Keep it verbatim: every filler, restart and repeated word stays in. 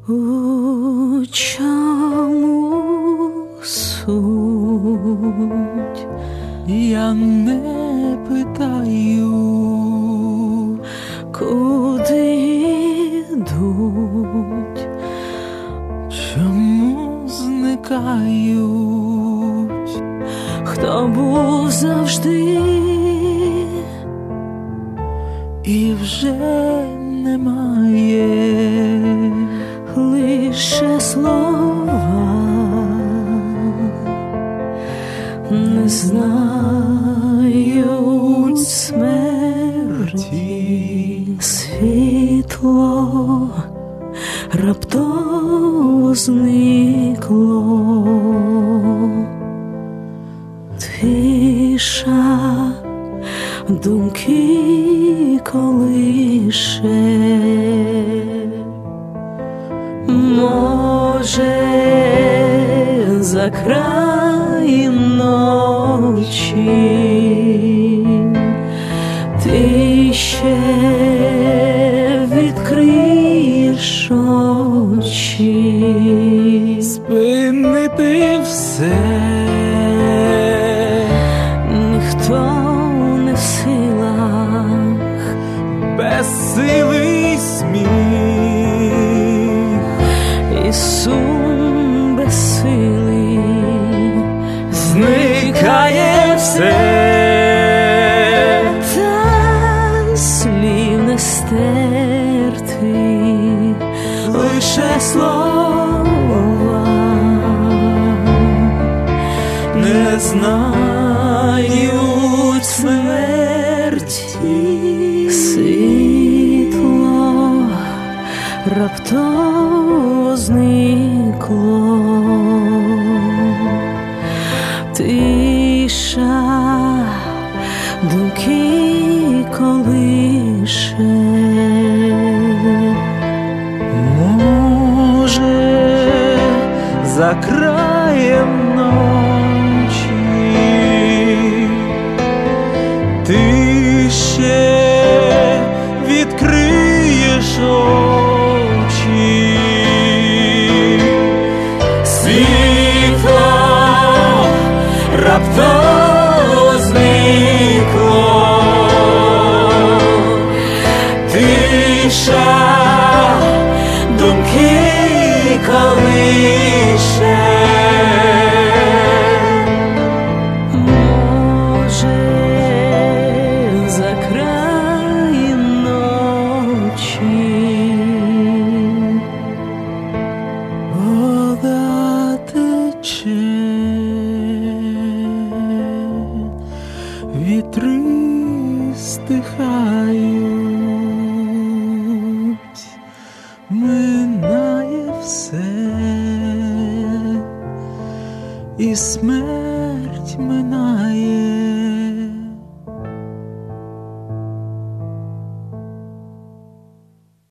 У чому суть? Я не питаю, Куди йдуть? чому зникають, Хто був завжди і вже немає, лише слова, не знають смерті. Світло раптово зникло, тиша думки колише. Може, за краєм ночі ти ще відкриєш очі, спинити все ніхто не в силах, безсилий сміх, і сум безсилий зникає все, та слів не стерти, лише слова не знають смерті. Світло раптово зникло, тиша думки колише. Може, за краєм ночі ти ще відкриєш очі, світло раптово зникло, тиша думки колише. Може, за краєм ночі Вода тече, вітри стихають, минає все, і смерть минає.